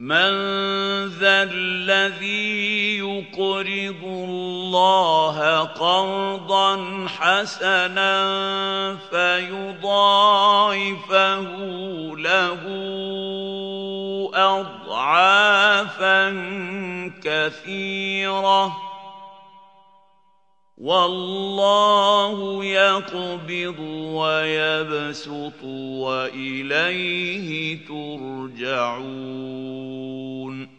مَّن ذَا الَّذِي يُقْرِضُ اللَّهَ قَرْضًا حَسَنًا فَيُضَاعِفَهُ لَهُ أَضْعَافًا كَثِيرَةً ۚ وَاللَّهُ يَقْبِضُ وَيَبْسُطُ وَإِلَيْهِ تُرْجَعُونَ